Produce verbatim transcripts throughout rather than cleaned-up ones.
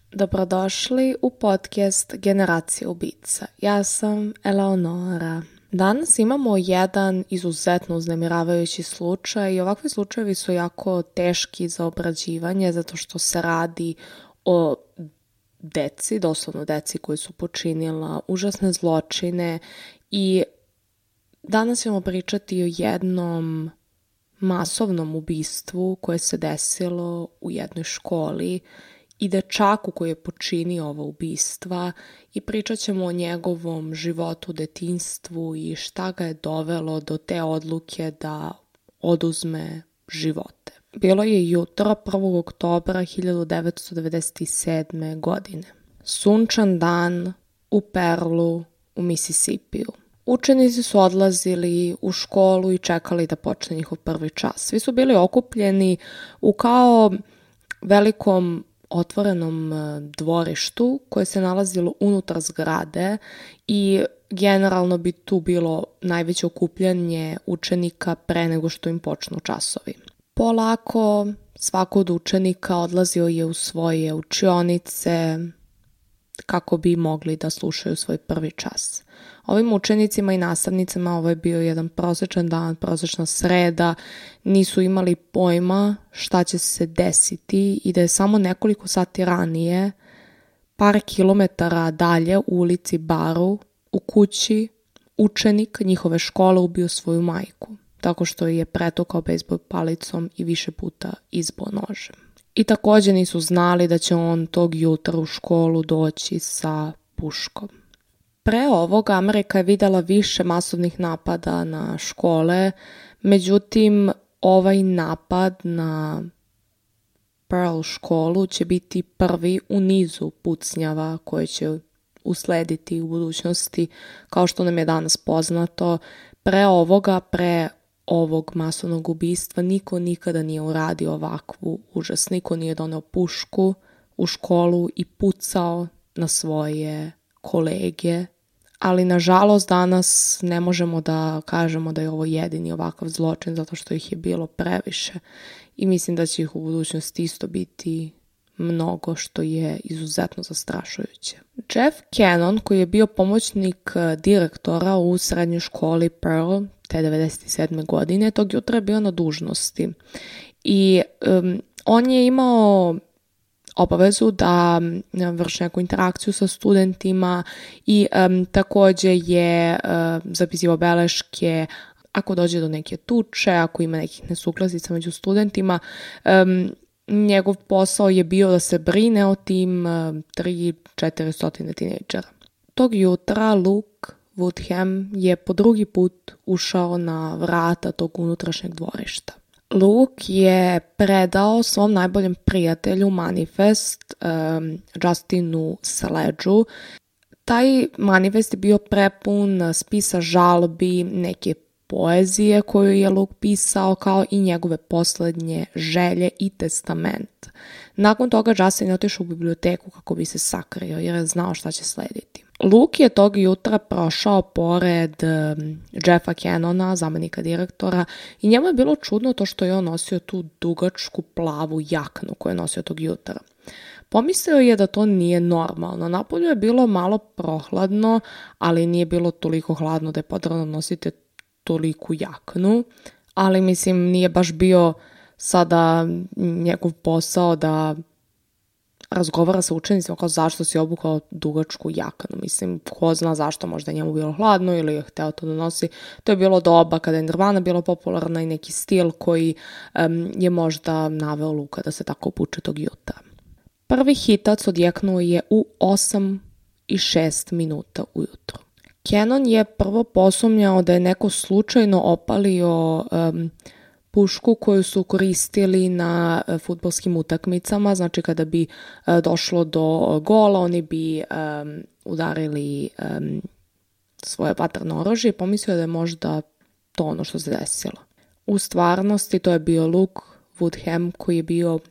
Dobrodošli u podcast Generacija ubica. Ja sam Eleonora. Danas imamo jedan izuzetno uznemiravajući slučaj i ovakvi slučajevi su jako teški za obrađivanje zato što se radi o deci, doslovno deci koji su počinila užasne zločine i danas ćemo pričati o jednom masovnom ubistvu koje se desilo u jednoj školi i dečaku koji je počinio ovo ubistva i pričat ćemo o njegovom životu, detinjstvu i šta ga je dovelo do te odluke da oduzme živote. Bilo je jutro prvog oktobra hiljadu devetsto devedeset sedme. godine. Sunčan dan u Perlu u Misisipiju. Učenici su odlazili u školu i čekali da počne njihov prvi čas. Svi su bili okupljeni u kao velikom otvorenom dvorištu koje se nalazilo unutar zgrade i generalno bi tu bilo najveće okupljanje učenika pre nego što im počnu časovi. Polako svako od učenika odlazio je u svoje učionice kako bi mogli da slušaju svoj prvi čas. Ovim učenicima i nastavnicama ovo je bio jedan prosječan dan, prosječna sreda, nisu imali pojma šta će se desiti i da je samo nekoliko sati ranije, par kilometara dalje u ulici Baru, u kući, učenik njihove škole ubio svoju majku, tako što je pretukao bejzbol palicom i više puta izbo nožem. I također nisu znali da će on tog jutra u školu doći sa puškom. Pre ovoga Amerika je videla više masovnih napada na škole, međutim ovaj napad na Pearl školu će biti prvi u nizu pucnjava koje će uslediti u budućnosti, kao što nam je danas poznato. Pre ovoga, pre ovog masovnog ubistva niko nikada nije uradio ovakvu užas, niko nije doneo pušku u školu i pucao na svoje kolege, ali nažalost danas ne možemo da kažemo da je ovo jedini ovakav zločin zato što ih je bilo previše i mislim da će ih u budućnosti isto biti mnogo, što je izuzetno zastrašujuće. Jeff Cannon, koji je bio pomoćnik direktora u srednjoj školi Pearl te devedeset sedme. godine, tog jutra je bio na dužnosti i um, on je imao obavezu da vrši neku interakciju sa studentima i um, također je um, zapisivao beleške ako dođe do neke tuče, ako ima nekih nesuglasica među studentima. Um, njegov posao je bio da se brine o tim um, tri do četiri stotine tinejdžera. Tog jutra Luke Woodham je po drugi put ušao na vrata tog unutrašnjeg dvorišta. Luke je predao svom najboljem prijatelju manifest um, Justinu Sledgeu. Taj manifest je bio prepun spisa žalbi, neke poezije koju je Luke pisao, kao i njegove poslednje želje i testament. Nakon toga Justin je otišao u biblioteku kako bi se sakrio jer je znao šta će slediti. Luke je tog jutra prošao pored um, Jeffa Cannona, zamenika direktora, i njemu je bilo čudno to što je on nosio tu dugačku plavu jaknu koju je nosio tog jutra. Pomislio je da to nije normalno. Napolju je bilo malo prohladno, ali nije bilo toliko hladno da je potrebno nositi toliku jaknu, ali mislim nije baš bio sada njegov posao da razgovara sa učenicima kao zašto si obukao dugačku jaknu. Mislim, ko zna zašto, možda je njemu bilo hladno ili je hteo to da nosi. To je bilo doba kada je Nirvana bila popularna i neki stil koji um, je možda naveo Luka da se tako obuče tog jutra. Prvi hitac odjeknuo je u osam i šest minuta ujutro. Cannon je prvo posumnjao da je neko slučajno opalio um, pušku koju su koristili na uh, fudbalskim utakmicama, znači kada bi uh, došlo do gola, oni bi um, udarili um, svoje vatreno oružje i pomislio da je možda to ono što se desilo. U stvarnosti to je bio Luke Woodham koji je bio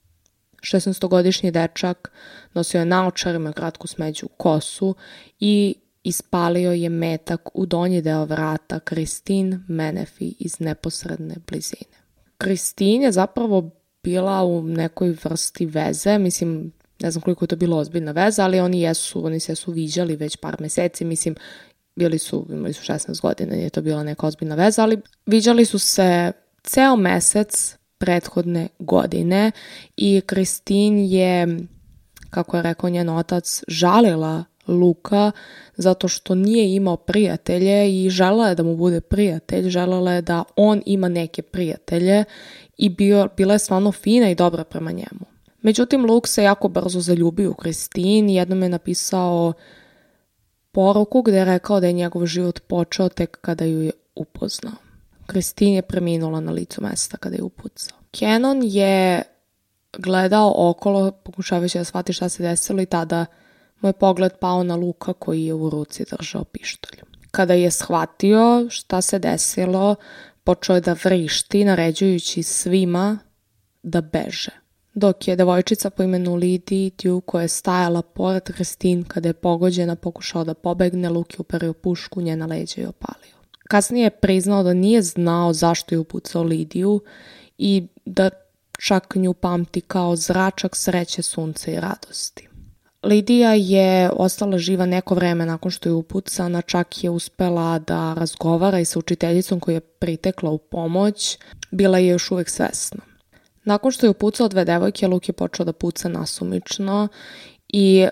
šesnaestogodišnji dečak, nosio je naočare, imao kratku smeđu kosu i ispalio je metak u donji deo vrata Christine Menefee iz neposredne blizine. Christine je zapravo bila u nekoj vrsti veze, mislim, ne znam koliko je to bilo ozbiljna veza, ali oni jesu, oni se su viđali već par meseci, mislim, bili su, imali su šesnaest godina, nije to bila neka ozbiljna veza, ali viđali su se ceo mesec prethodne godine i Christine je, kako je rekao njen otac, žalila Luka zato što nije imao prijatelje i želela je da mu bude prijatelj, želela je da on ima neke prijatelje i bio, bila je stvarno fina i dobra prema njemu. Međutim, Luke se jako brzo zaljubio u Christine i jednom je napisao poruku gde je rekao da je njegov život počeo tek kada ju je upoznao. Christine je preminula na licu mesta kada je upucao. Cannon je gledao okolo, pokušavajući da shvati šta se desilo i tada mu je pogled pao na Luka koji je u ruci držao pištolj. Kada je shvatio šta se desilo, počeo je da vrišti, naređujući svima da beže. Dok je devojčica po imenu Lidie Dew, koja je stajala pored Christine kada je pogođena, pokušao da pobegne, Luke je uperio pušku njena leđa i opalio. Kasnije je priznao da nije znao zašto je upucao Lidiju i da čak nju pamti kao zračak sreće, sunca i radosti. Lidija je ostala živa neko vreme nakon što je upucana, čak je uspela da razgovara i sa učiteljicom koja je pritekla u pomoć, bila je još uvek svesna. Nakon što je upucao dve devojke, Luke je počeo da puca nasumično i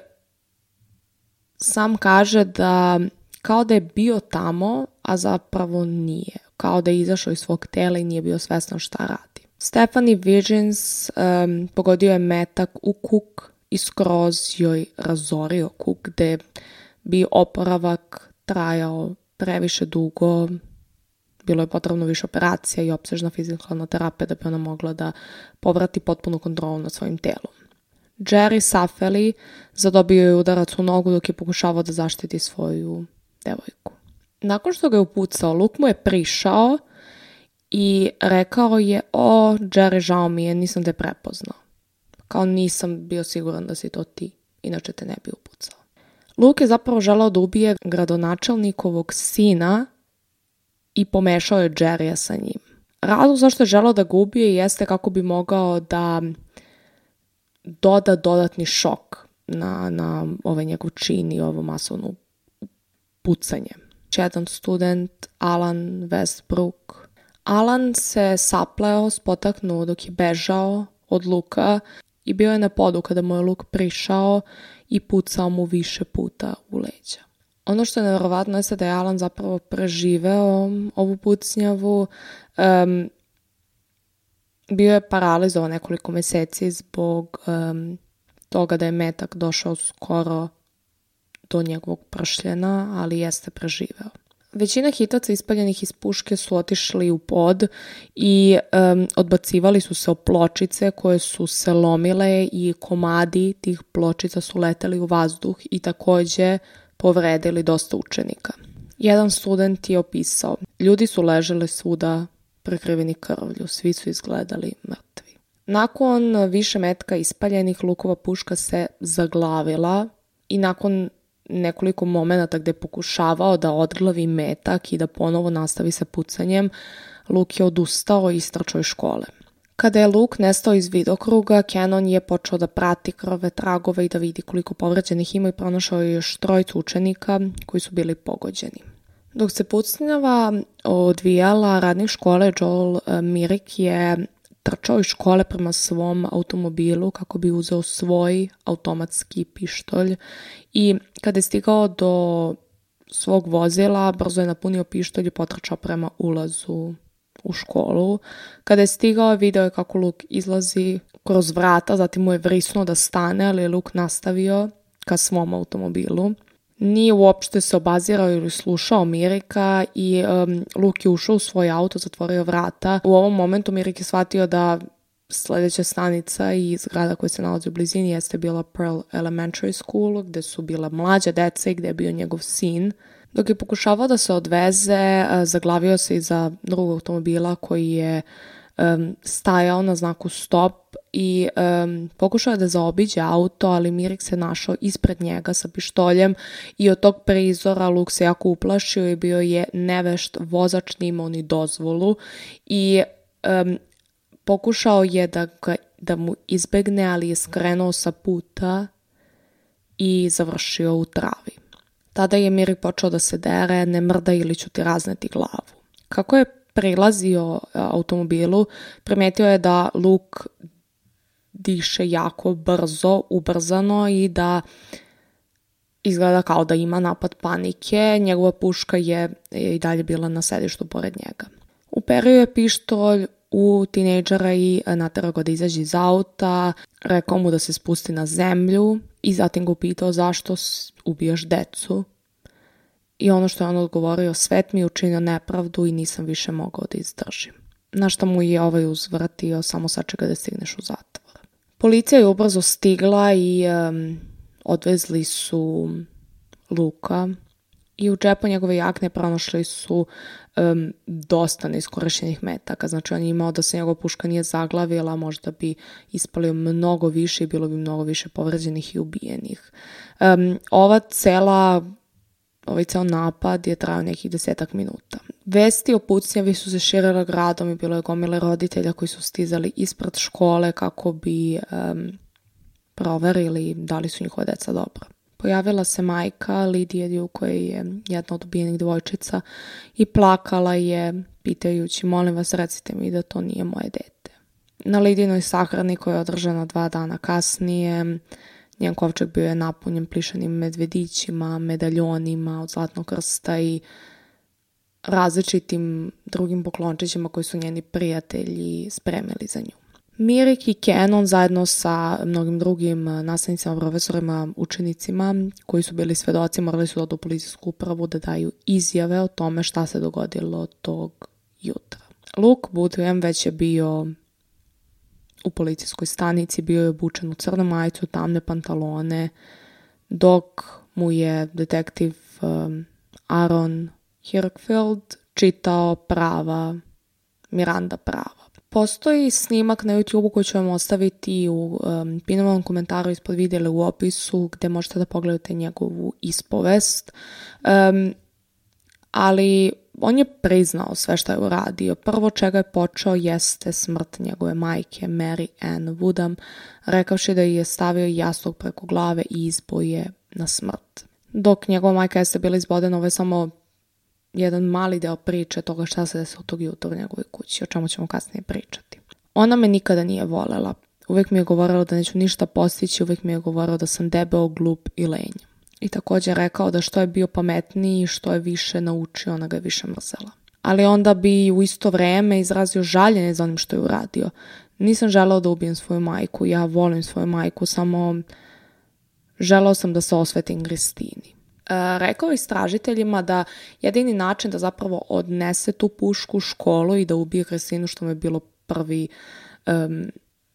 sam kaže da kao da je bio tamo, a zapravo nije. Kao da je izašao iz svog tela i nije bio svestan šta radi. Stephanie Wiggins um, pogodio je metak u kuk i skroz joj razorio kuk, gde bi oporavak trajao previše dugo. Bilo je potrebno više operacija i opsežna fizikalna terapija da bi ona mogla da povrati potpunu kontrolu nad svojim telom. Jerry Safely zadobio je udarac u nogu dok je pokušavao da zaštiti svoju devojku. Nakon što ga je upucao, Luke mu je prišao i rekao je: o, Jerry, žao mi je, nisam te prepoznao. Kao nisam bio siguran da si to ti, inače te ne bi upucao. Luke je zapravo želao da ubije gradonačelnikovog sina i pomešao je Jerrya sa njim. Razlog zašto je želao da ga ubije jeste kako bi mogao da doda dodatni šok na, na ovaj njegov čin i ovo masovno pucanje. Jedan student, Alan Westbrook. Alan se sapleo, spotaknuo dok je bežao od Luka i bio je na podu kada mu je Luke prišao i pucao mu više puta u leđa. Ono što je nevjerovatno je da je Alan zapravo preživeo ovu pucnjavu. Um, bio je paralizovan nekoliko meseci zbog um, toga da je metak došao skoro do njegovog pršljena, ali jeste preživeo. Većina hitaca ispaljenih iz puške su otišli u pod i um, odbacivali su se o pločice koje su se lomile i komadi tih pločica su leteli u vazduh i takođe povredili dosta učenika. Jedan student je opisao: ljudi su ležali svuda prekriveni krvlju, svi su izgledali mrtvi. Nakon više metka ispaljenih, Lukova puška se zaglavila i nakon nekoliko momenata gde je pokušavao da odglavi metak i da ponovo nastavi sa pucanjem, Luke je odustao i istrčao iz škole. Kada je Luke nestao iz vidokruga, Cannon je počeo da prati krvave tragove i da vidi koliko povređenih ima i pronašao je još trojicu učenika koji su bili pogođeni. Dok se pucnjava odvijala, radnik škole Joel Myrick je trčao iz škole prema svom automobilu kako bi uzeo svoj automatski pištolj i kada je stigao do svog vozila, brzo je napunio pištolj i potrčao prema ulazu u školu. Kada je stigao, video je kako Luke izlazi kroz vrata, zatim mu je vrisnuo da stane, ali je Luke nastavio ka svom automobilu. Nije uopšte se obazirao ili slušao Mirika i um, Luke je ušao u svoj auto, zatvorio vrata. U ovom momentu Mirik je shvatio da sledeća stanica i zgrada koja se nalazi u blizini jeste bila Pearl Elementary School, gde su bila mlađa deca i gde je bio njegov sin. Dok je pokušavao da se odveze, zaglavio se iza drugog automobila koji je um, stajao na znaku stop i um, pokušao je da zaobiđe auto, ali Mirik se našao ispred njega sa pištoljem i od tog prizora Luke se jako uplašio i bio je nevešt vozač, nije imao ni dozvolu i um, Pokušao je da, ga, da mu izbegne, ali je skrenuo sa puta i završio u travi. Tada je Miri počeo da se dere, ne mrda ili ću ti razneti glavu. Kako je prilazio automobilu, primetio je da Luke diše jako brzo, ubrzano i da izgleda kao da ima napad panike. Njegova puška je i dalje bila na sedištu pored njega. Uperio je pištolj u tinejdžera i naterao ga da izađe iz auta, rekao mu da se spusti na zemlju i zatim ga upitao zašto ubijaš decu. I ono što je on odgovorio, svet mi je učinio nepravdu i nisam više mogao da izdržim. Na što mu je ovaj uzvratio, samo sačeka da stigneš u zatvor. Policija je ubrzo stigla i um, odvezli su Luka i u džepu njegove jakne pronašli su um, dosta neiskorišćenih metaka. Znači on je imao da se njegova puška nije zaglavila, možda bi ispalio mnogo više i bilo bi mnogo više povređenih i ubijenih. Um, ova cela Ovaj ceo napad je trajao nekih desetak minuta. Vesti o pucnjavi su se širile gradom i bilo je gomile roditelja koji su stizali ispred škole kako bi um, proverili da li su njihova deca dobra. Pojavila se majka Lidije, koja je jedna od ubijenih dvojčica, i plakala je pitajući, molim vas recite mi da to nije moje dete. Na Lidinoj sahrani koja je održana dva dana kasnije, njen kovčeg bio je napunjen plišanim medvedićima, medaljonima od Zlatnog krsta i različitim drugim poklončićima koji su njeni prijatelji spremili za nju. Mirik i Kenon zajedno sa mnogim drugim nastavnicima, profesorima, učenicima koji su bili svedoci morali su da odu u policijsku upravu da daju izjave o tome šta se dogodilo tog jutra. Luke Boodram već je bio u policijskoj stanici, bio je obučen u crnu majicu, tamne pantalone, dok mu je detektiv um, Aaron Hirkfield čitao prava, Miranda prava. Postoji snimak na YouTubeu koji ću vam ostaviti u um, pinovom komentaru ispod videa ili u opisu gde možete da pogledate njegovu ispovest. Um, ali on je priznao sve što je uradio. Prvo čega je počeo jeste smrt njegove majke Mary Ann Woodham, rekavši da je stavio jastuk preko glave i izbo je na smrt. Dok njegova majka jeste bila izbodena, ovo je samo jedan mali deo priče toga šta se desilo tog jutra u njegovoj kući, o čemu ćemo kasnije pričati. Ona me nikada nije volela. Uvijek mi je govorila da neću ništa postići, uvijek mi je govorila da sam debeo, glup i lenj. I također rekao da što je bio pametniji i što je više naučio, ona ga je više mrzela. Ali onda bi u isto vreme izrazio žaljenje za onim što je uradio. Nisam želeo da ubijem svoju majku, ja volim svoju majku, samo želeo sam da se osvetim Kristini. E, rekao je istražiteljima da jedini način da zapravo odnese tu pušku u školu i da ubije Kristinu, što mu je bilo prvi um,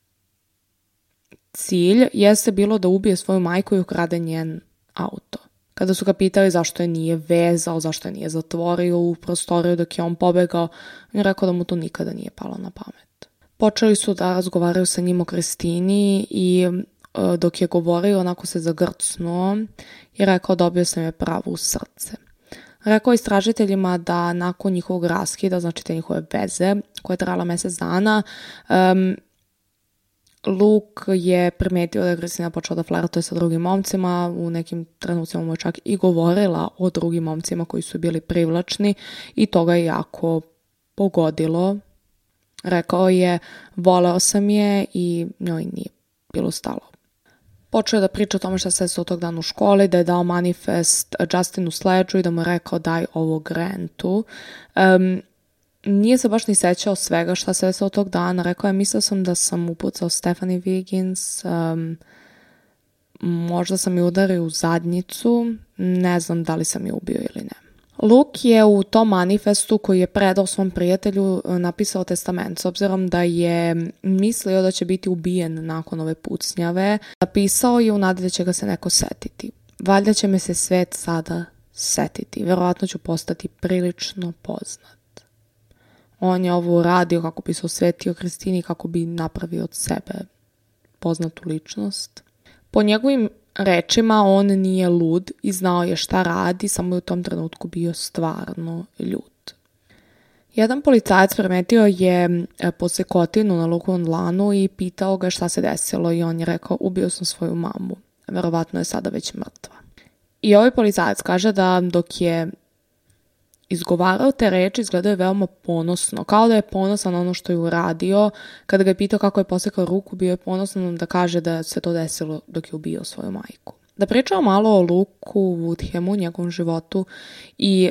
cilj, jeste bilo da ubije svoju majku i ukrade njen auto. Kada su ga pitali zašto je nije vezao, zašto je nije zatvorio u prostoriju dok je on pobegao, on je rekao da mu to nikada nije palo na pamet. Počeli su da razgovaraju sa njim o Kristini i e, dok je govorio, onako se zagrcnuo i rekao dobio sam je pravo u srce. Rekao istražiteljima da nakon njihovog raskida, znači te njihove veze, koja je trajala mjesec dana, um, Luke je primetio da je Kristina počela da flertuje sa drugim momcima, u nekim trenucima mu je čak i govorila o drugim momcima koji su bili privlačni i to ga je jako pogodilo. Rekao je, voleo sam je i njoj nije bilo stalo. Počeo je da priča o tome šta se desilo tog dana u školi, da je dao manifest Justinu Sledgeu i da mu je rekao daj ovo Grantu. Um, Nije se baš ni sećao svega šta se desilo tog dana. Rekao je, mislio sam da sam upucao Stephanie Wiggins, um, možda sam je udario u zadnjicu, ne znam da li sam je ubio ili ne. Luke je u tom manifestu koji je predao svom prijatelju napisao testament, s obzirom da je mislio da će biti ubijen nakon ove pucnjave. Napisao je u nadi da će ga se neko setiti. Valjda će me se svet sada setiti, verovatno ću postati prilično poznat. On je ovo uradio kako bi se osvetio Kristini, kako bi napravio od sebe poznatu ličnost. Po njegovim rečima on nije lud i znao je šta radi, samo je u tom trenutku bio stvarno ljut. Jedan policajac primetio je posekotinu na Lukovom dlanu i pitao ga šta se desilo i on je rekao ubio sam svoju mamu, verovatno je sada već mrtva. I ovaj policajac kaže da dok je izgovarao te reči izgledao je veoma ponosno, kao da je ponosan na ono što je uradio. Kada ga je pitao kako je posekao ruku, bio je ponosan da kaže da se to desilo dok je ubio svoju majku. Da pričamo malo o Luku Woodhamu, njegovom životu i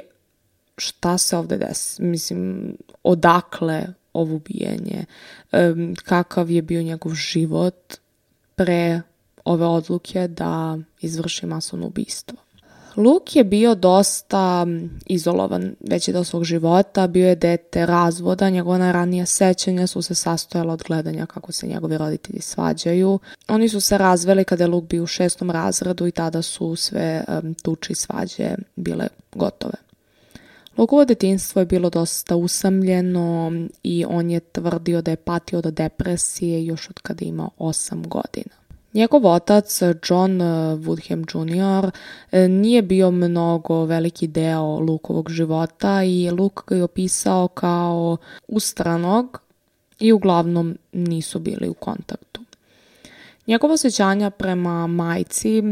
šta se ovde desi, mislim, odakle ovo ubijenje, um, kakav je bio njegov život pre ove odluke da izvrši masovno ubistvo. Luke je bio dosta izolovan veći deo svog života, bio je dete razvoda, njegova najranija sećanja su se sastojala od gledanja kako se njegovi roditelji svađaju. Oni su se razveli kada je Luke bio u šestom razredu i tada su sve um, tuče i svađe bile gotove. Lukovo detinjstvo je bilo dosta usamljeno i on je tvrdio da je patio od depresije još od kada je imao osam godina. Njegov otac, John Woodham junior, nije bio mnogo veliki deo Lukovog života i Luke ga je opisao kao ustranog i uglavnom nisu bili u kontaktu. Njegova osjećanja prema majci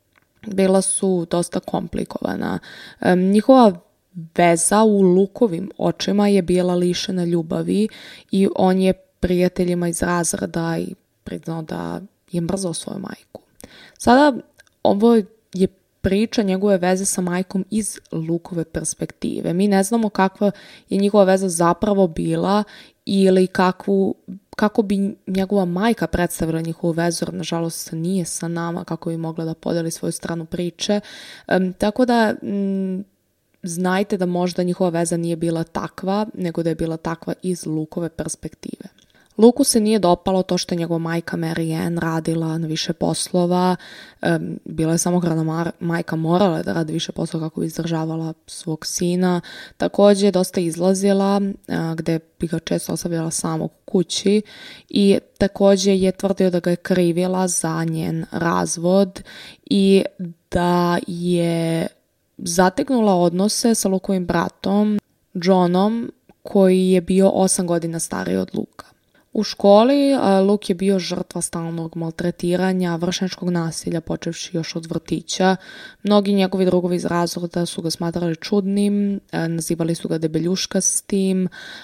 bila su dosta komplikovana. Njihova veza u Lukovim očima je bila lišena ljubavi i on je prijateljima iz razreda i priznao da je mrzao svoju majku. Sada ovo je priča njegove veze sa majkom iz Lukove perspektive. Mi ne znamo kakva je njegova veza zapravo bila ili kakvu, kako bi njegova majka predstavila njihovu vezu, jer nažalost nije sa nama kako bi mogla da podeli svoju stranu priče. Um, tako da m, znajte da možda njihova veza nije bila takva, nego da je bila takva iz Lukove perspektive. Luku se nije dopalo to što je njegova majka Mary Ann radila na više poslova. Um, bila je samohrana mar- majka, morala da radi više poslova kako bi izdržavala svog sina. Također je dosta izlazila, uh, gde bi ga često ostavljala samog u kući i također je tvrdio da ga je krivila za njen razvod i da je zategnula odnose sa Lukovim bratom Johnom, koji je bio osam godina stariji od Luka. U školi Luke je bio žrtva stalnog maltretiranja, vršnjačkog nasilja počevši još od vrtića. Mnogi njegovi drugovi iz razreda su ga smatrali čudnim, nazivali su ga debeljuškastim.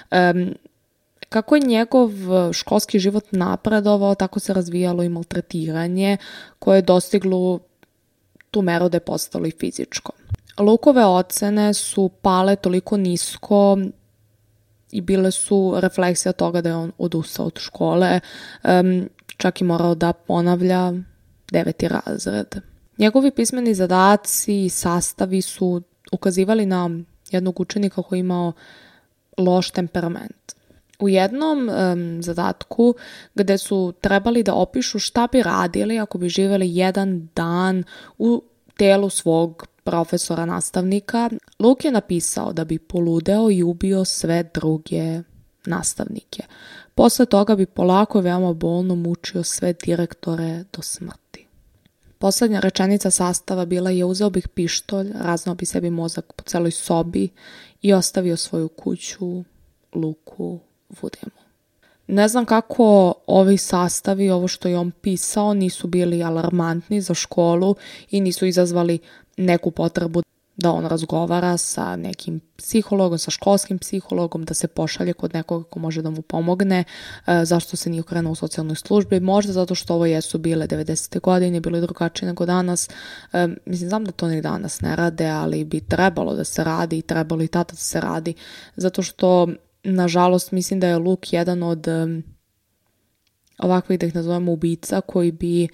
Kako je njegov školski život napredovao, tako se razvijalo i maltretiranje koje je dostiglo tu meru da je postalo i fizičko. Lukove ocene su pale toliko nisko i bile su refleksija toga da je on odustao od škole, um, čak i morao da ponavlja deveti razred. Njegovi pismeni zadaci i sastavi su ukazivali na jednog učenika koji je imao loš temperament. U jednom um, zadatku gde su trebali da opišu šta bi radili ako bi živjeli jedan dan u telu svog profesora nastavnika, Luke je napisao da bi poludeo i ubio sve druge nastavnike. Posle toga bi polako i veoma bolno mučio sve direktore do smrti. Poslednja rečenica sastava bila je: uzeo bih pištolj, raznao bi sebi mozak po celoj sobi i ostavio svoju kuću Luku Woodhamu. Ne znam kako ovi sastavi, ovo što je on pisao, nisu bili alarmantni za školu i nisu izazvali neku potrebu da on razgovara sa nekim psihologom, sa školskim psihologom, da se pošalje kod nekoga ko može da mu pomogne. E, zašto se nije okrenuo u socijalnoj službi? Možda zato što ovo jesu bile devedesete godine, bilo je drugačije nego danas. E, mislim, znam da to ni danas ne rade, ali bi trebalo da se radi i trebalo i tada da se radi, zato što nažalost mislim da je Luke jedan od um, ovakvih, da ih nazovemo, ubica koji bi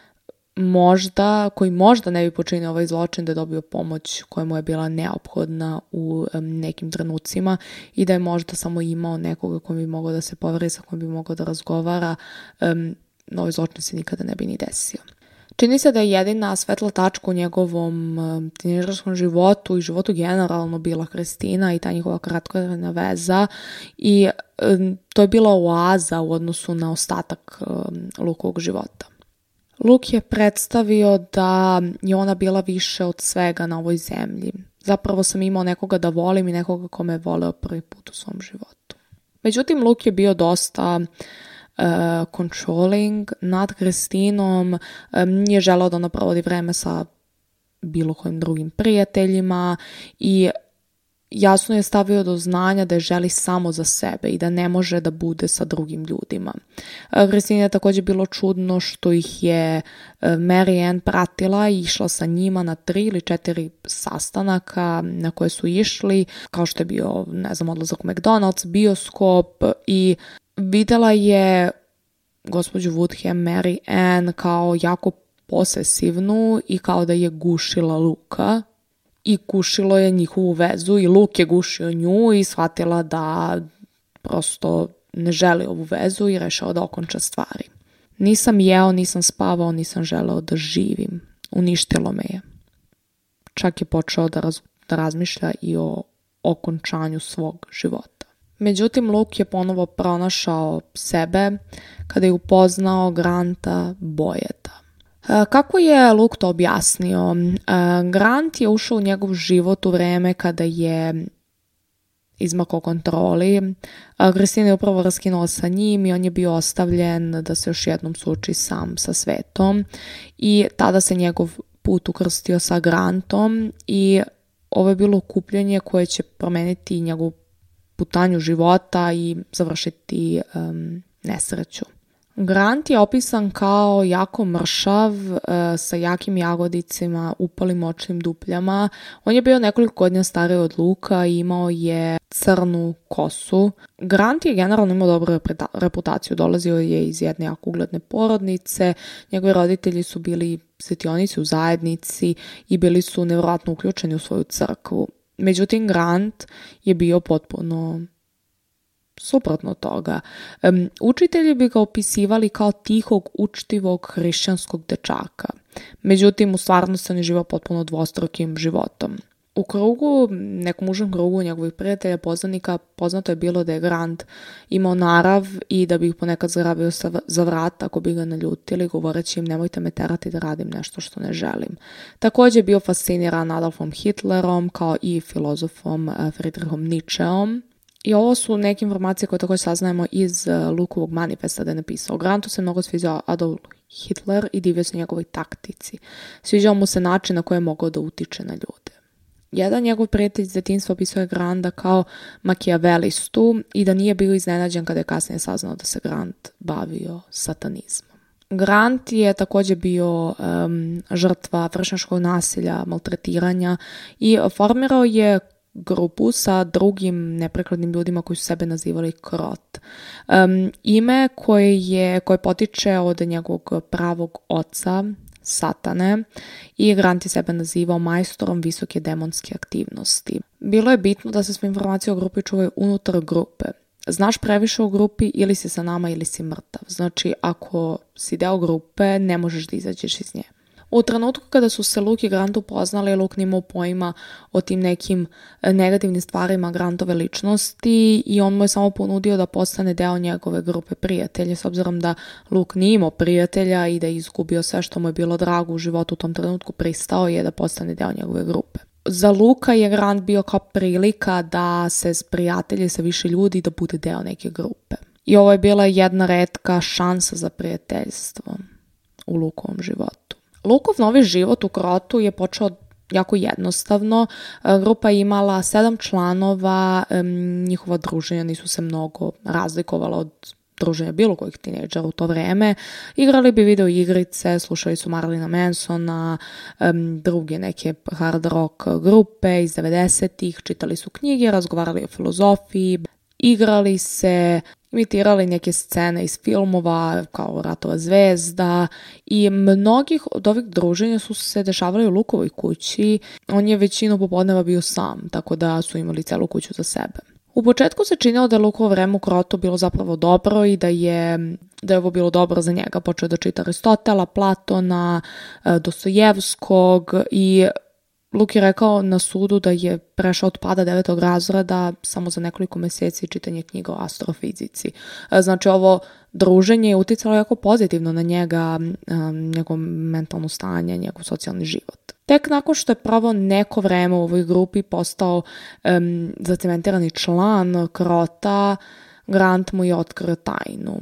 možda, koji možda ne bi počinio ovaj zločin da je dobio pomoć koja mu je bila neophodna u um, nekim trenucima i da je možda samo imao nekoga kojim bi mogao da se poveri, sa kojim bi mogao da razgovara, um, ovaj zločin se nikada ne bi ni desio. Čini se da je jedina svetla tačka u njegovom um, tinejdžerskom životu i životu generalno bila Kristina i ta njihova kratkotrajna veza i um, to je bila oaza u odnosu na ostatak um, Lukovog života. Luke je predstavio da je ona bila više od svega na ovoj zemlji Zapravo sam imao nekoga da volim i nekoga ko me voleo prvi put u svom životu. Međutim, Luke je bio dosta uh, controlling nad Kristinom, um, nije želeo da ona provodi vreme sa bilo kojim drugim prijateljima i jasno je stavio do znanja da je želi samo za sebe i da ne može da bude sa drugim ljudima. Kristini je također bilo čudno što ih je Mary Ann pratila i išla sa njima na tri ili četiri sastanaka na koje su išli, kao što je bio, ne znam, odlazak u McDonald's, bioskop, i videla je gospođu Woodham, Mary Ann, kao jako posesivnu i kao da je gušila Luka. I gušilo je njihovu vezu i Luke je gušio nju i shvatila da prosto ne želi ovu vezu i rešao da okonča stvari. Nisam jeo, nisam spavao, nisam želeo da živim. Uništilo me je. Čak je počeo da, raz, da razmišlja i o okončanju svog života. Međutim, Luke je ponovo pronašao sebe kada je upoznao Granta Boyeta. Kako je Luke to objasnio? Grant je ušao u njegov život u vreme kada je izmakao kontroli. Kristina je upravo raskinula sa njim i on je bio ostavljen da se još jednom suoči sam sa svetom. I tada se njegov put ukrstio sa Grantom i ovo je bilo okupljanje koje će promeniti njegovu putanju života i završiti um, nesreću. Grant je opisan kao jako mršav, e, sa jakim jagodicima, upalim očnim dupljama. On je bio nekoliko godina stariji od Luka i imao je crnu kosu. Grant je generalno imao dobru reputaciju, dolazio je iz jedne jako ugledne porodnice, njegovi roditelji su bili svetionici u zajednici i bili su nevjerojatno uključeni u svoju crkvu. Međutim, Grant je bio potpuno suprotno toga. Um, učitelji bi ga opisivali kao tihog, učtivog hrišćanskog dečaka. Međutim, u stvarnosti on je živao potpuno dvostrukim životom. U krugu, nekom užem krugu njegovih prijatelja, poznanika, poznato je bilo da je Grant imao narav i da bi ih ponekad zgrabio za vrat ako bi ga naljutili, govoreći im nemojte me terati da radim nešto što ne želim. Također je bio fasciniran Adolfom Hitlerom kao i filozofom Friedrichom Nietzscheom. I ovo su neke informacije koje također saznajemo iz uh, Lukovog manifesta da je napisao. Grantu se mnogo sviđao Adolf Hitler i divio se njegovoj taktici. Sviđao mu se način na koji je mogao da utiče na ljude. Jedan njegov prijatelj iz djetinjstva opisao je Granta kao makijavelistu i da nije bio iznenađen kada je kasnije saznao da se Grant bavio satanizmom. Grant je također bio um, žrtva vršnjačkog nasilja, maltretiranja i formirao je grupu sa drugim neprekladnim ljudima koji su sebe nazivali Krot. Um, ime koje je koje potiče od njegovog pravog oca, Satane, i Grant je sebe nazivao majstorom visoke demonske aktivnosti. Bilo je bitno da se sve informacije o grupi čuvaju unutar grupe. Znaš previše o grupi, ili si sa nama ili si mrtav. Znači, ako si deo grupe, ne možeš da izađeš iz nje. U trenutku kada su se Luke i Grant upoznali, Luke nije imao pojma o tim nekim negativnim stvarima Grantove ličnosti i on mu je samo ponudio da postane deo njegove grupe prijatelja, s obzirom da Luke nije imao prijatelja i da je izgubio sve što mu je bilo drago u životu u tom trenutku, pristao je da postane deo njegove grupe. Za Luka je Grant bio kao prilika da se sprijatelji sa više ljudi i da bude deo neke grupe. I ovo je bila jedna retka šansa za prijateljstvo u Lukovom životu. Lukov novi život u Krotu je počeo jako jednostavno. Grupa je imala sedam članova, njihova druženja nisu se mnogo razlikovala od druženja bilo kojih tinejdžera u to vreme. Igrali bi video igrice, slušali su Marlina Mansona, druge neke hard rock grupe iz devedesetih, čitali su knjige, razgovarali o filozofiji, igrali se, imitirali neke scene iz filmova kao Ratova zvezda i mnogih od ovih druženja su se dešavali u Lukovoj kući. On je većinu popodneva bio sam, tako da su imali celu kuću za sebe. U početku se činilo da je Lukovo vreme u Krotu bilo zapravo dobro i da je, da je ovo bilo dobro za njega. Počeo da čita Aristotela, Platona, Dostojevskog i Luke je rekao na sudu da je prešao od pada devetog razreda samo za nekoliko mjeseci čitanje knjiga o astrofizici. Znači, ovo druženje je uticalo jako pozitivno na njega, njegovo mentalno stanje, njegov socijalni život. Tek nakon što je pravo neko vreme u ovoj grupi postao um, zacementirani član Krota, Grant mu je otkrio tajnu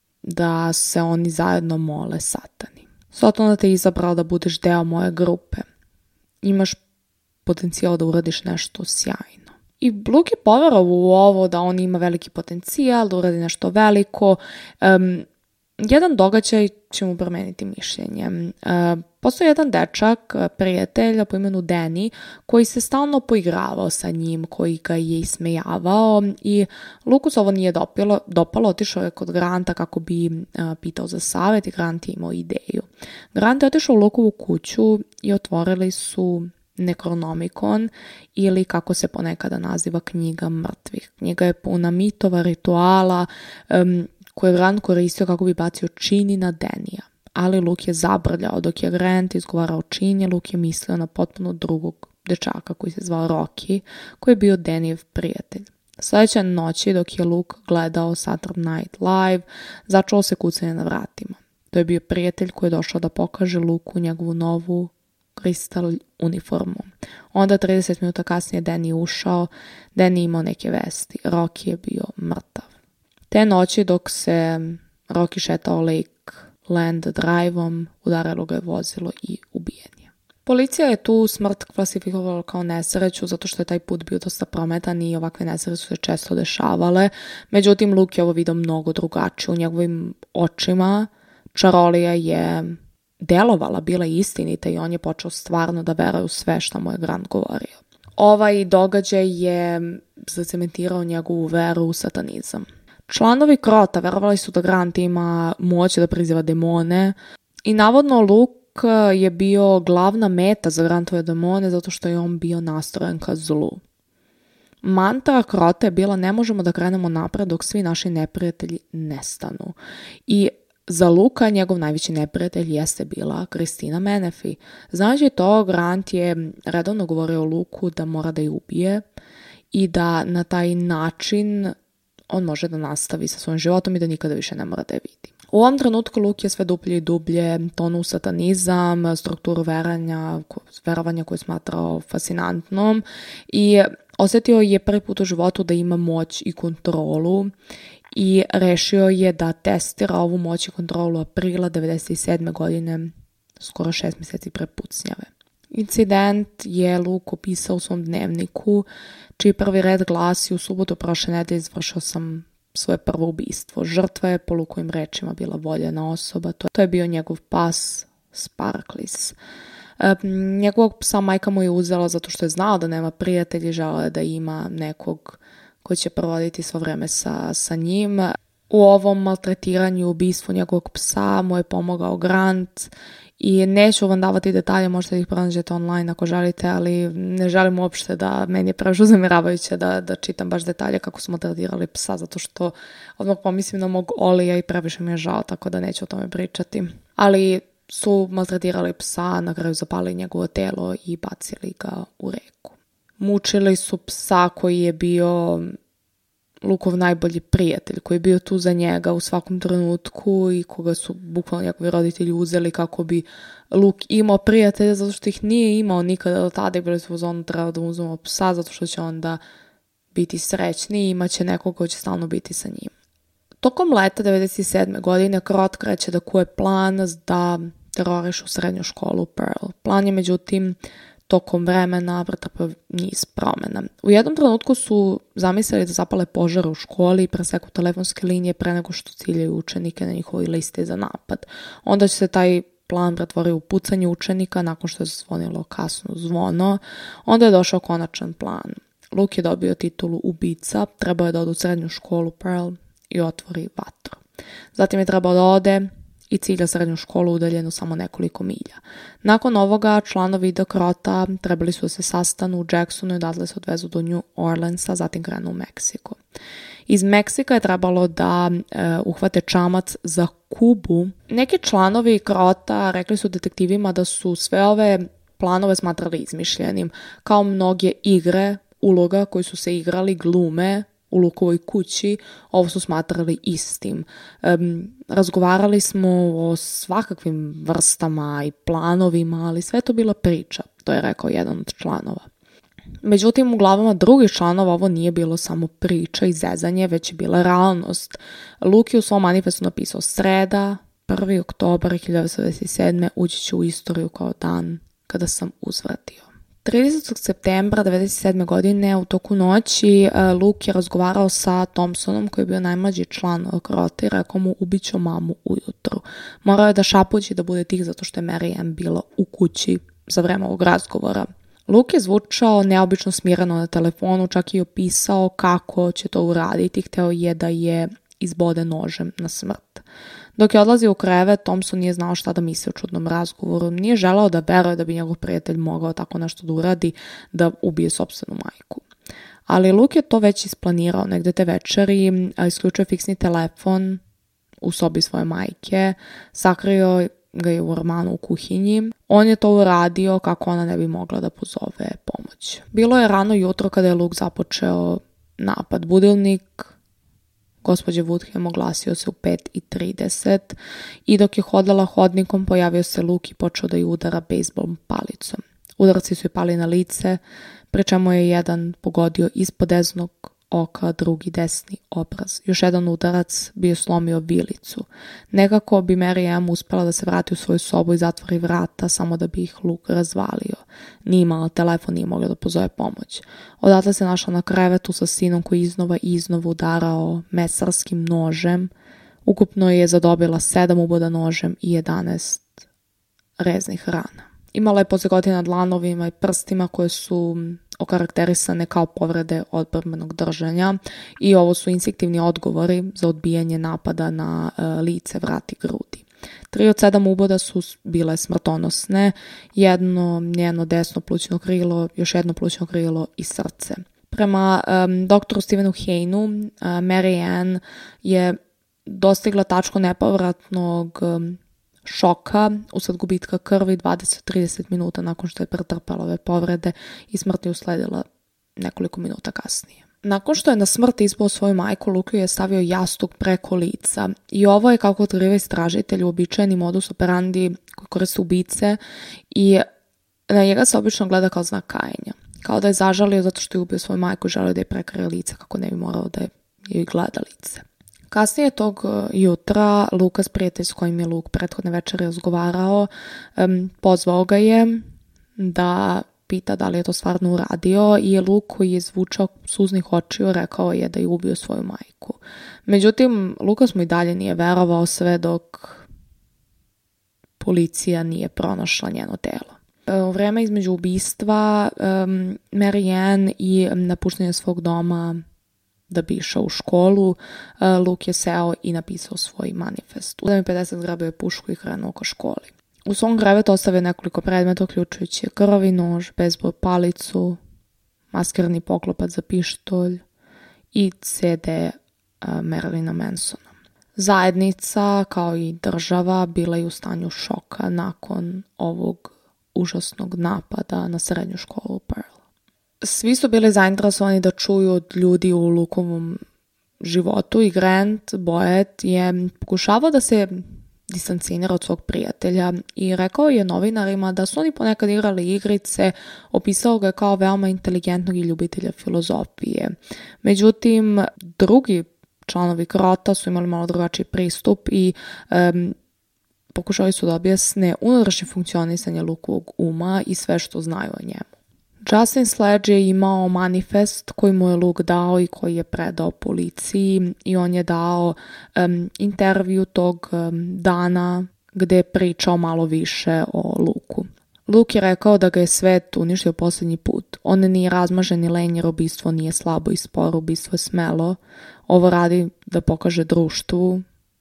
da se oni zajedno mole satani. Sotona te izabrao da budeš deo moje grupe. Imaš potencijal da uradiš nešto sjajno. I Luke je poverovao u ovo da on ima veliki potencijal, da uradi nešto veliko. Um, jedan događaj će mu promeniti mišljenje. Uh, postoji jedan dečak, prijatelj po imenu Danny, koji se stalno poigravao sa njim, koji ga je ismejavao i Luku se ovo nije dopilo, dopalo, otišao je kod Granta kako bi uh, pitao za savjet i Grant je imao ideju. Grant je otišao u Lukovu kuću i otvorili su Necronomicon ili kako se ponekada naziva knjiga mrtvih. Knjiga je puna mitova, rituala um, koje je Grant koristio kako bi bacio čini na Danny-a. Ali Luke je zabrljao dok je Grant izgovarao činje. Luke je mislio na potpuno drugog dečaka koji se zvao Rocky, koji je bio Danny-ev prijatelj. Sljedeće noći dok je Luke gledao Saturday Night Live, začuo se kucanje na vratima. To je bio prijatelj koji je došao da pokaže Luku njegovu novu kristal uniformu. Onda trideset minuta kasnije Danny ušao. Danny imao neke vesti. Rocky je bio mrtav. Te noći dok se Rocky šetao Lakeland Drive-om, udarilo ga je vozilo i ubijen je. Policija je tu smrt klasifikovala kao nesreću zato što je taj put bio dosta prometan i ovakve nesreće su se često dešavale. Međutim, Luke je ovo vidio mnogo drugačije. U njegovim očima čarolija je delovala, bila istinita i on je počeo stvarno da veruje u sve što mu je Grant govorio. Ovaj događaj je zacementirao njegovu veru u satanizam. Članovi Krota verovali su da Grant ima moć da priziva demone i navodno Luke je bio glavna meta za Grantove demone zato što je on bio nastrojen ka zlu. Mantra Krota je bila ne možemo da krenemo napred dok svi naši neprijatelji nestanu. I za Luka njegov najveći neprijatelj jeste bila Christina Menefee. Znajući to, Grant je redovno govorio o Luku da mora da je ubije i da na taj način on može da nastavi sa svojim životom i da nikada više ne mora da je vidi. U ovom trenutku Luke je sve dublje i dublje tonu satanizam, strukturu veranja, verovanja koju je smatrao fascinantnom i osjetio je prvi put u životu da ima moć i kontrolu i rešio je da testira ovu moć i kontrolu aprila devedeset sedme godine, skoro šest mjeseci pre pucnjave. Incident je Luke opisao u svom dnevniku, čiji prvi red glasi: u subotu prošle nedelje izvršio sam svoje prvo ubistvo. Žrtva je po Lukovim rečima bila voljena osoba. To je bio njegov pas Sparklis. E, njegovog psa majka mu je uzela zato što je znao da nema prijatelji, želeo da ima nekog koji će provoditi svo vreme sa, sa njim. U ovom maltretiranju i ubistvu njegovog psa mu je pomogao Grant i neću vam davati detalje, možete ih pronađete online ako želite, ali ne želim uopšte da meni je previše uznemiravajuće da, da čitam baš detalje kako su maltretirali psa, zato što odmah pomislim na mog Olija i previše mi je žao, tako da neću o tome pričati. Ali su maltretirali psa, na kraju zapali njegovo telo i bacili ga u reku. Mučili su psa koji je bio Lukov najbolji prijatelj, koji je bio tu za njega u svakom trenutku i koga su bukvalno njegovi roditelji uzeli kako bi Luke imao prijatelja, zato što ih nije imao nikada do tada i bili su u zonu treba da uzmemo psa, zato što će onda biti srećni i imat će nekog ko će stalno biti sa njim. Tokom leta devedeset sedme godine Krot kreće da kuje plan da terorišu srednju školu Pearl. Plan je međutim tokom vremena pretrpeo niz promjena. U jednom trenutku su zamislili da zapale požare u školi i preseku telefonske linije pre nego što ciljaju učenike na njihovoj listi za napad. Onda će se taj plan pretvorio u pucanje učenika nakon što je zvonilo kasno zvono. Onda je došao konačan plan. Luke je dobio titulu ubica, trebao je da ode u srednju školu Pearl i otvori vatru. Zatim je trebao da ode i cilja srednju školu udaljenu samo nekoliko milja. Nakon ovoga članovi The Krota trebali su da se sastanu u Jacksonu i odatle se odvezu do New Orleansa, zatim krenu u Meksiko. Iz Meksika je trebalo da e, uhvate čamac za Kubu. Neki članovi Krota rekli su detektivima da su sve ove planove smatrali izmišljenim, kao mnoge igre, uloga koji su se igrali, glume u Lukovoj kući, ovo su smatrali istim. Um, razgovarali smo o svakakvim vrstama i planovima, ali sve to bila priča. To je rekao jedan od članova. Međutim, u glavama drugih članova ovo nije bilo samo priča i zezanje, već je bila realnost. Luke je u svom manifestu napisao: sreda, prvi oktobar hiljadu devetsto devedeset sedme ući će u istoriju kao dan kada sam uzvratio. tridesetog septembra devedeset sedme godine u toku noći Luke je razgovarao sa Thompsonom, koji je bio najmlađi član rote, i rekao mu: ubiću mamu ujutru. Morao je da šapući da bude tih zato što je Mary Ann bila u kući za vreme ovog razgovora. Luke je zvučao neobično smireno na telefonu, čak i opisao kako će to uraditi. Hteo je da je izbode nožem na smrt. Dok je odlazio u krevet, Thompson nije znao šta da misli o čudnom razgovoru. Nije želeo da veruje da bi njegov prijatelj mogao tako nešto da uradi, da ubije sopstvenu majku. Ali Luke je to već isplanirao negde te večeri, isključio fiksni telefon u sobi svoje majke, sakrio ga je u ormanu u kuhinji. On je to uradio kako ona ne bi mogla da pozove pomoć. Bilo je rano jutro kada je Luke započeo napad. Budilnik gospođe Woodham oglasio se u pet i trideset i dok je hodala hodnikom pojavio se Luke i počeo da ju udara bejsbol palicom. Udarci su je pali na lice, pri čemu je jedan pogodio ispod desnog oka, drugi desni obraz. Još jedan udarac bi je slomio vilicu. Nekako bi Mary Ann uspela da se vrati u svoju sobu i zatvori vrata samo da bi ih Luke razvalio. Nije imala telefon, nije mogla da pozove pomoć. Odatle se našla na krevetu sa sinom koji iznova i iznova udarao mesarskim nožem. Ukupno je zadobila sedam uboda nožem i jedanaest reznih rana. Imala je pozagotine na dlanovima i prstima koje su okarakterisane kao povrede odbrmenog držanja i ovo su instinktivni odgovori za odbijanje napada na uh, lice, vrat i grudi. Tri od sedam uboda su bile smrtonosne, jedno njeno desno plućno krilo, još jedno plućno krilo i srce. Prema um, doktoru Stephenu Haynu, uh, Mary Ann je dostigla tačku nepovratnog um, šoka usled gubitka krvi dvadeset do trideset minuta nakon što je pretrpela ove povrede i smrt je usledila nekoliko minuta kasnije. Nakon što je na smrt ispao svoju majku, Luke je stavio jastuk preko lica i ovo je, kako otkriva istražitelj, uobičajeni modus operandi koji koriste ubice i na njega se obično gleda kao znak kajanja. Kao da je zažalio zato što je ubio svoju majku i želio da je prekrije lice kako ne bi morao da joj gleda lice. Kasnije tog jutra Lukas, prijatelj s kojim je Luke prethodne večeri razgovarao, um, pozvao ga je da pita da li je to stvarno uradio i Luke, koji je zvučao suznih očiju, rekao je da je ubio svoju majku. Međutim, Lukas mu i dalje nije verovao sve dok policija nije pronašla njeno telo. U vreme između ubistva um, Mary Ann i napuštanja svog doma da bi išao u školu, uh, Luke je seo i napisao svoj manifest. U sedam i pedeset grabio je pušku i krenuo ka školi. U svom krevetu ostavio nekoliko predmeta, uključujući krvavi nož, bejzbol palicu, maskirni poklopac za pištolj i ce de uh, Marilyna Mansona. Zajednica, kao i država, bila je u stanju šoka nakon ovog užasnog napada na srednju školu Pearl. Svi su bili zainteresovani da čuju od ljudi u Lukovom životu i Grant Boyd je pokušavao da se distancira od svog prijatelja i rekao je novinarima da su oni ponekad igrali igrice, opisao ga kao veoma inteligentnog i ljubitelja filozofije. Međutim, drugi članovi Krota su imali malo drugačiji pristup i um, pokušali su da objasne unutrašnje funkcionisanje Lukovog uma i sve što znaju o njemu. Justin Sledge je imao manifest koji mu je Luke dao i koji je predao policiji i on je dao um, intervju tog um, dana gde je pričao malo više o Luku. Luke je rekao da ga je svet uništio posljednji put. On nije razmažen ni lenj jer ubistvo nije slabo i sporo, ubistvo je smelo. Ovo radi da pokaže društvu: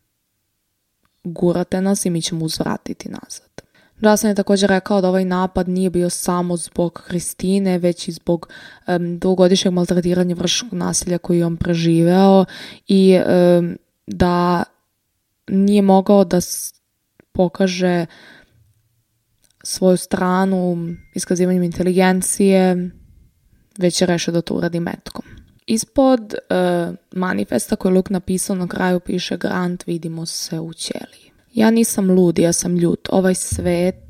gurate nas i mi ćemo uzvratiti nazad. Justin je također rekao da ovaj napad nije bio samo zbog Kristine, već i zbog um, dugogodišnjeg maltretiranja, vršnjeg nasilja koji je on preživeo i um, da nije mogao da pokaže svoju stranu iskazivanjem inteligencije, već je rešio da to uradi metkom. Ispod uh, manifesta koji je Luke napisao na kraju piše: Grant, vidimo se u ćeliji. Ja nisam lud, ja sam ljut. Ovaj svet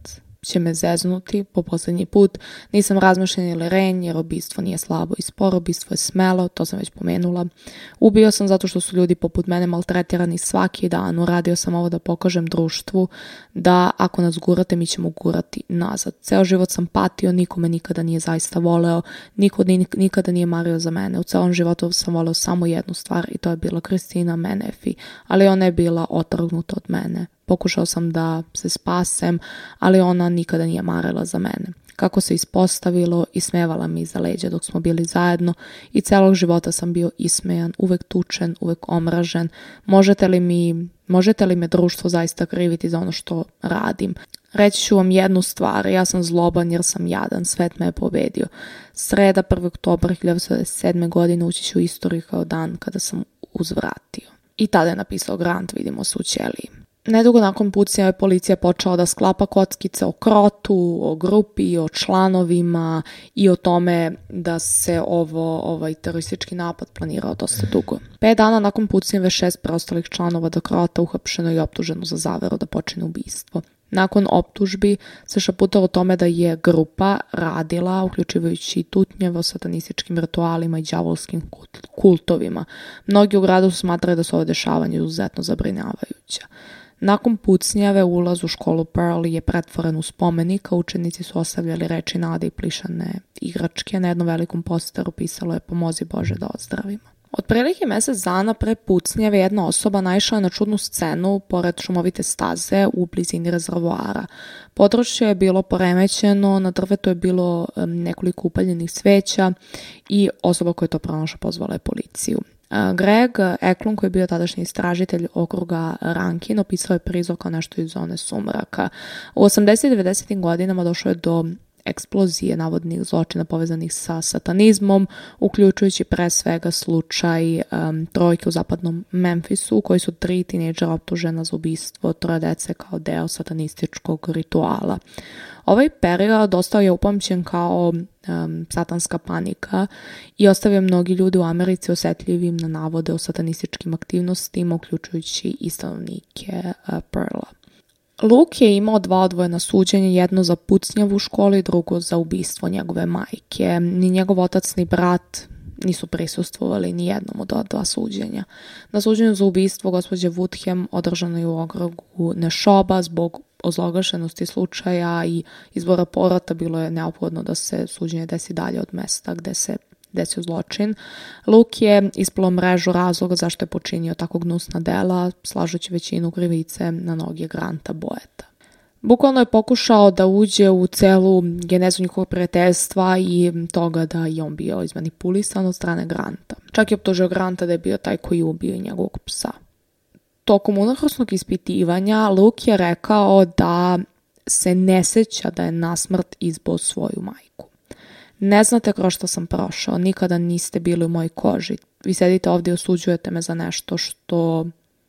će me zeznuti po posljednji put. Nisam razmišljen ili renj, jer ubistvo nije slabo i sporo, ubistvo je smelo, to sam već pomenula. Ubio sam zato što su ljudi poput mene maltretirani svaki dan. Uradio sam ovo da pokažem društvu da ako nas gurate, mi ćemo gurati nazad. Ceo život sam patio, niko me nikada nije zaista voleo, niko nikada nije mario za mene. U celom životu sam voleo samo jednu stvar i to je bila Kristina Menefi, ali ona je bila otrgnuta od mene. Pokušao sam da se spasem, ali ona nikada nije marila za mene. Kako se ispostavilo, ismevala mi iza leđa dok smo bili zajedno i celog života sam bio ismejan, uvek tučen, uvek omražen. Možete li mi, možete li me društvo zaista kriviti za ono što radim? Reći ću vam jednu stvar, ja sam zloban jer sam jadan, svet me je pobedio. Sreda prvog oktobra hiljadu devetsto devedeset sedme. godine ući ću u istoriju kao dan kada sam uzvratio. I tada je napisao Grant, vidimo se u ćeliji. Nedugo nakon pucnjava je policija počela da sklapa kockice o Krotu, o grupi, o članovima i o tome da se ovo, ovaj teroristički napad planirao dosta dugo. Pet dana nakon pucnjave šest preostalih članova do Krota uhapšeno i optuženo za zaveru da počine ubistvo. Nakon optužbi se šaputalo o tome da je grupa radila, uključivajući tutnjeve o satanističkim ritualima i đavolskim kultovima. Mnogi u gradu su smatrali da su ove dešavanje izuzetno zabrinjavajuća. Nakon pucnjave ulaz u školu Pearl je pretvoren u spomenik, a učenici su ostavljali reči nade i plišane igračke. Na jednom velikom posteru pisalo je "Pomozi Bože da ozdravimo". Otprilike mjesec dana pre pucnjave jedna osoba naišla je na čudnu scenu pored šumovite staze u blizini rezervoara. Područje je bilo poremećeno, na drvetu je bilo nekoliko upaljenih sveća i osoba koja je to pronašla pozvala je policiju. Greg Eklund, koji je bio tadašnji istražitelj okruga Rankin, opisao je prizor kao nešto iz zone sumraka. U osamdesetim i devedesetim godinama došlo je do eksplozije navodnih zločina povezanih sa satanizmom, uključujući pre svega slučaj um, trojke u zapadnom Memphisu, koji su tri tinejdžera optužena za ubistvo troje dece kao deo satanističkog rituala. Ovaj period ostao je upamćen kao um, satanska panika i ostavio mnogi ljudi u Americi osjetljivim na navode o satanističkim aktivnostima, uključujući i stanovnike uh, Pearla. Luke je imao dva odvojena suđenja, jedno za pucnjavu u školi, drugo za ubistvo njegove majke. Ni njegov otac ni brat nisu prisustvovali ni jednom od ova dva suđenja. Na suđenju za ubistvo gospođe Woodham održano je u okrugu Neshoba zbog ozloglašenosti slučaja i izbora porota bilo je neophodno da se suđenje desi dalje od mesta gde se desio zločin. Luke je isplao mrežu razloga zašto je počinio tako gnusna dela, slažući većinu krivice na noge Granta Boeta. Bukvalno je pokušao da uđe u celu genezu njihovog prijateljstva i toga da je on bio izmanipulisan od strane Granta. Čak je optužio Granta da je bio taj koji ubio njegovog psa. Tokom unutrašnjeg ispitivanja Luke je rekao da se ne seća da je nasmrt izbao svoju majku. Ne znate kroz što sam prošao, nikada niste bili u mojoj koži. Vi sedite ovdje i osuđujete me za nešto što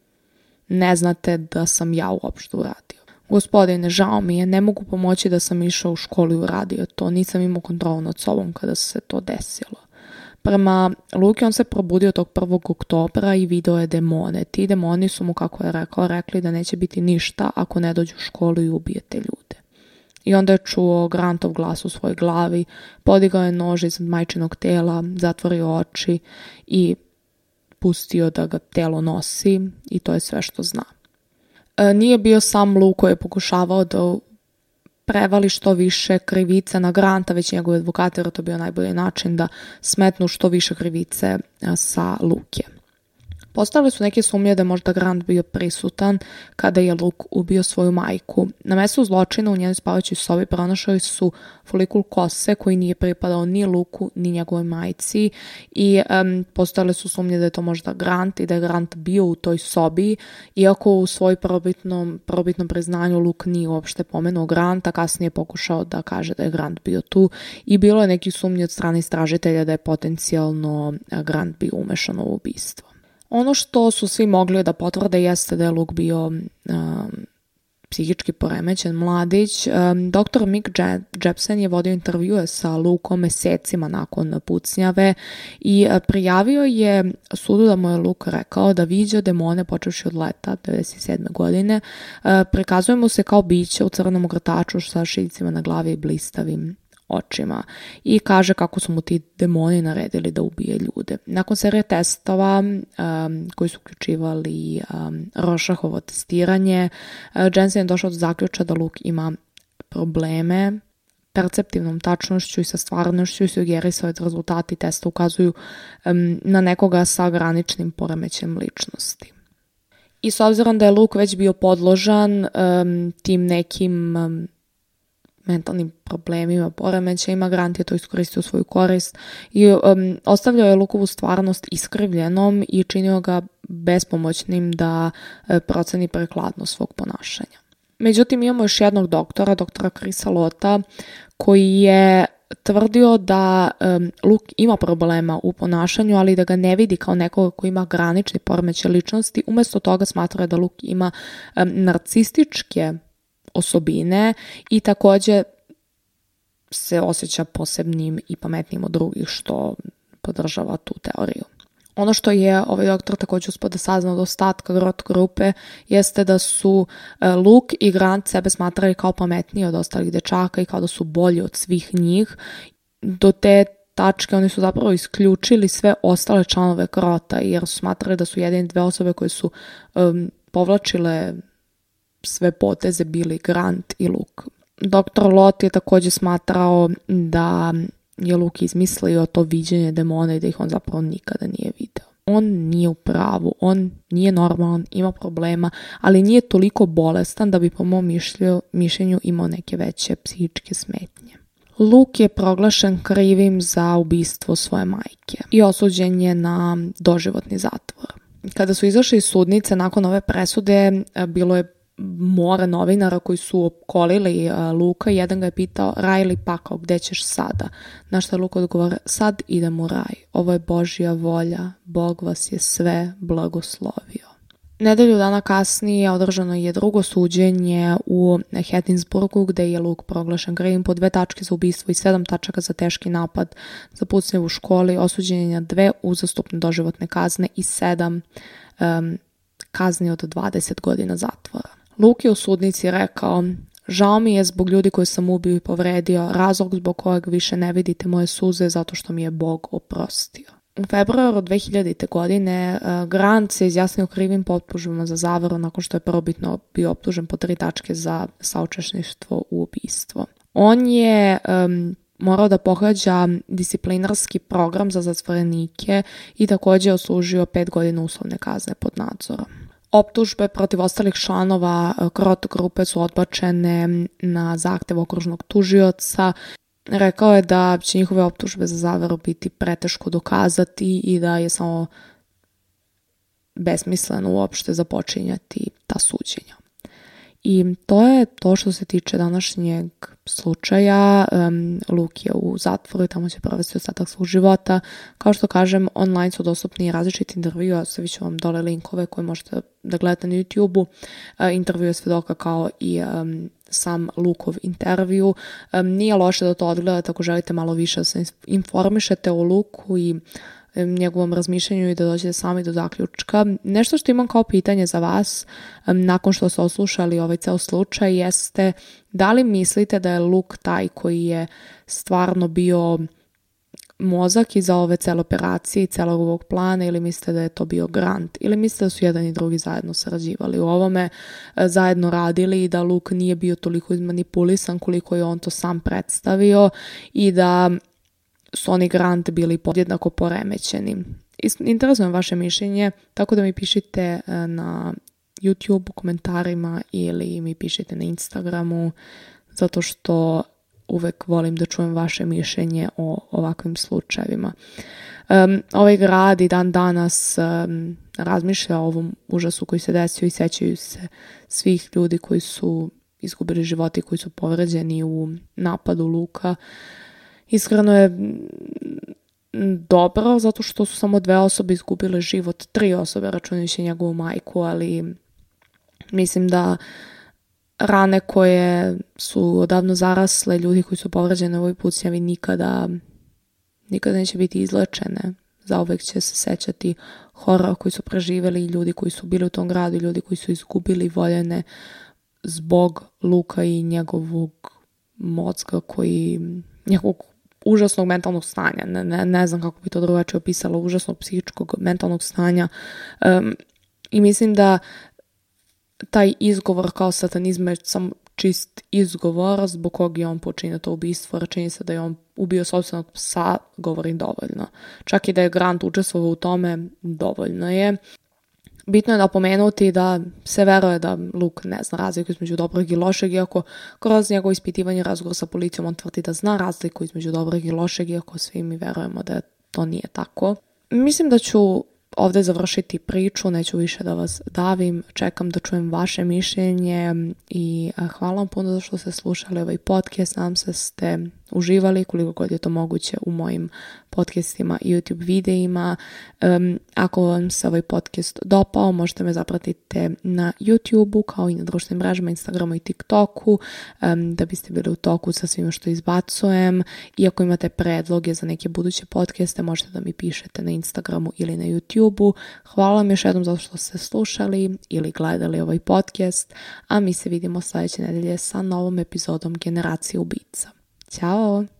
ne znate da sam ja uopšte uradio. Gospodine, žao mi je, ne mogu pomoći da sam išao u školu i uradio to. Nisam imao kontrolu nad sobom kada se to desilo. Prema Luke, on se probudio tog prvog oktobra i video je demone. Ti demoni su mu, kako je rekao, rekli da neće biti ništa ako ne dođu u školu i ubijete ljude. I onda je čuo Grantov glas u svojoj glavi, podigao je nož iz majčinog tela, zatvorio oči i pustio da ga telo nosi i to je sve što zna. E, nije bio sam Luke koji je pokušavao da prevali što više krivice na Granta, već njegove advokate, jer to bio najbolji način da smetnu što više krivice sa Luke. Postojale su neke sumnje da je možda Grant bio prisutan kada je Luke ubio svoju majku. Na mjestu zločina u njenoj spavajućoj sobi pronašali su folikul kose koji nije pripadao ni Luku ni njegovoj majci i um, postojale su sumnje da je to možda Grant i da je Grant bio u toj sobi, iako u svoj probitnom, probitnom priznanju Luke nije uopšte pomenuo Granta, kasnije je pokušao da kaže da je Grant bio tu i bilo je neki sumnje od strane istražitelja da je potencijalno Grant bio umešan u ubistvo. Ono što su svi mogli da potvrde jeste da je Luke bio um, psihički poremećen mladić. Um, doktor Mick Jepsen je vodio intervjue sa Lukom mesecima nakon pucnjave i uh, prijavio je sudu da mu je Luke rekao da viđa demone počevši od leta devedeset sedme godine. Uh, prikazuje mu se kao biće u crnom ogrtaču sa šiljcima na glavi i blistavim očima i kaže kako su mu ti demoni naredili da ubije ljude. Nakon serije testova um, koji su uključivali um, Rorschachovo testiranje, uh, Jensen je došao do zaključka da Luke ima probleme perceptivnom tačnošću i sa stvarnošću i sugerisao je da rezultati testa ukazuju um, na nekoga sa graničnim poremećajem ličnosti. I s obzirom da je Luke već bio podložan um, tim nekim um, mentalnim problemima, poremećajima, Grant je to iskoristio u svoju korist i um, ostavljao je Lukovu stvarnost iskrivljenom i činio ga bespomoćnim da uh, proceni prekladnost svog ponašanja. Međutim, imamo još jednog doktora, doktora Chrisa Lota, koji je tvrdio da um, Luke ima problema u ponašanju, ali da ga ne vidi kao nekoga koji ima granični poremećaj ličnosti. Umesto toga smatra da Luke ima um, narcističke osobine i također se osjeća posebnim i pametnim od drugih, što podržava tu teoriju. Ono što je ovaj doktor također uspio da sazna od ostatka Grot grupe jeste da su Luke i Grant sebe smatrali kao pametniji od ostalih dečaka i kao da su bolji od svih njih. Do te tačke oni su zapravo isključili sve ostale članove Grota jer su smatrali da su jedine dve osobe koje su um, povlačile sve poteze bili Grant i Luke. doktor Lot je također smatrao da je Luke izmislio to viđenje demona i da ih on zapravo nikada nije video. On nije u pravu, on nije normalan, ima problema, ali nije toliko bolestan da bi po mom mišlju, mišljenju imao neke veće psihičke smetnje. Luke je proglašen krivim za ubistvo svoje majke i osuđen je na doživotni zatvor. Kada su izašli iz sudnice nakon ove presude, bilo je more novinara koji su opkolili uh, Luka i jedan ga je pitao Riley pakao, gde ćeš sada? Na što je Luka odgovara, sad idem u raj, ovo je Božja volja, Bog vas je sve blagoslovio. Nedelju dana kasnije održano je drugo suđenje u Hattiesburgu gde je Luke proglašen krivim po dve tačke za ubistvo i sedam tačaka za teški napad za pucnje u školi, osuđen je na dve uzastopne doživotne kazne i sedam um, kazni od dvadeset godina zatvora. Luke je u sudnici rekao, žao mi je zbog ljudi koje sam ubio i povredio, razlog zbog kojeg više ne vidite moje suze zato što mi je Bog oprostio. U februaru dve hiljadite. godine uh, Grant se izjasnio krivim po optužbama za zavaru nakon što je prvobitno bio optužen po tri tačke za saučesništvo u ubistvo. On je um, morao da pohađa disciplinarski program za zatvorenike i također je odslužio pet godina uslovne kazne pod nadzorom. Optužbe protiv ostalih članova Grot grupe su odbačene na zahtev okružnog tužioca. Rekao je da će njihove optužbe za zavaru biti preteško dokazati i da je samo besmisleno uopšte započinjati ta suđenja. I to je to što se tiče današnjeg slučaja. Um, Luke je u zatvoru i tamo će provesti ostatak svog života. Kao što kažem, online su dostupni različiti intervjui, ostavit ću vam dole linkove koje možete da gledate na YouTube-u. Uh, intervju je svedoka kao i um, sam Lukeov intervju. Um, nije loše da to odgledate ako želite malo više da se informišete o Luku i njegovom razmišljanju i da dođete sami do zaključka. Nešto što imam kao pitanje za vas um, nakon što ste oslušali ovaj ceo slučaj jeste da li mislite da je Luke taj koji je stvarno bio mozak iza ove cele operacije i celog ovog plana ili mislite da je to bio Grant ili mislite da su jedan i drugi zajedno sarađivali u ovome, zajedno radili i da Luke nije bio toliko izmanipulisan koliko je on to sam predstavio i da su oni Grant bili podjednako poremećeni. Interesuje vaše mišljenje, tako da mi pišite na YouTube u komentarima ili mi pišite na Instagramu, zato što uvek volim da čujem vaše mišljenje o ovakvim slučajevima. Um, ovaj grad i dan danas um, razmišlja o ovom užasu koji se desio i sećaju se svih ljudi koji su izgubili život i koji su povređeni u napadu Luka. Iskreno je dobro zato što su samo dve osobe izgubile život, tri osobe računajući njegovu majku, ali mislim da rane koje su odavno zarasle, ljudi koji su povređeni u ovoj pucnjavi nikada, nikada neće biti izlečene. Zauvek će se sećati horora koji su preživjeli i ljudi koji su bili u tom gradu i ljudi koji su izgubili voljene zbog Luka i njegovog mozga koji, njegovog užasnog mentalnog stanja. Ne, ne, ne znam kako bi to drugačije opisalo, užasnog psihičkog mentalnog stanja. Um, I mislim da taj izgovor kao satanizma je samo čist izgovor zbog kog je on počinio to ubistvo. Čini se da je on ubio sopstvenog psa, govori dovoljno. Čak i da je Grant učestvovao u tome, dovoljno je. Bitno je napomenuti da se veruje da Luke ne zna razliku između dobrog i lošeg, iako kroz njegovo ispitivanje i razgovor sa policijom on tvrdi da zna razliku između dobrog i lošeg, iako svi mi verujemo da to nije tako. Mislim da ću ovdje završiti priču, neću više da vas davim, čekam da čujem vaše mišljenje i hvala vam puno za što ste slušali ovaj podcast, nadam se ste uživali koliko god je to moguće u mojim podcastima i YouTube videima. Um, ako vam se ovaj podcast dopao, možete me zapratiti na YouTubeu kao i na društvenim mrežama, Instagramu i TikToku, um, da biste bili u toku sa svima što izbacujem. I ako imate predloge za neke buduće podcaste, možete da mi pišete na Instagramu ili na YouTubeu. Hvala vam još jednom zato što ste slušali ili gledali ovaj podcast, a mi se vidimo sljedeće nedelje sa novom epizodom Generacije ubica. Ćao!